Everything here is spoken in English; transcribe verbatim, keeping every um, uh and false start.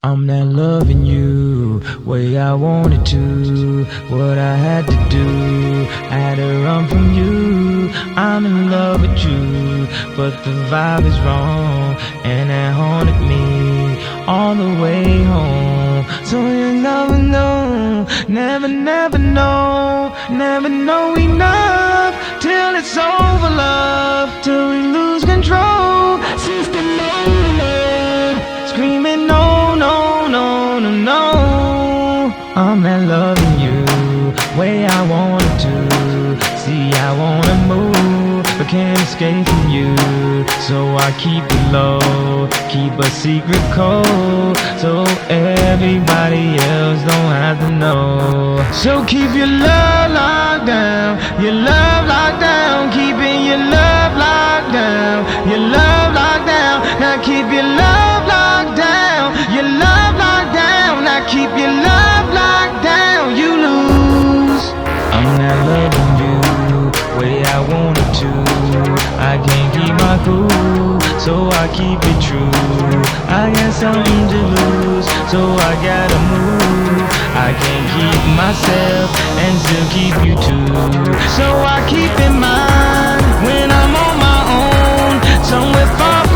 I'm not loving you way I wanted to. What I had to do, I had to run from you. I'm in love with you, but the vibe is wrong, and it haunted me all the way home. So you never know, never, never know, never know enough till it's over, love, till we lose control. Since the moment, screaming no, no, no, no, no. I'm not loving you way I wanted to. See, I wanna move, but can't escape from you. So I keep it low, keep a secret code, so everybody else don't have to know. So keep your love locked down, your love locked down, keeping your love locked down, your love locked down. Now keep your love locked down, your love locked down. Now keep your love locked down. You lose. I'm not loving you way I wanted to. I can't keep my cool, so I keep it true. I got something to lose, so I gotta move. I can't keep myself and still keep you too. So I keep in mind when I'm on my own, somewhere far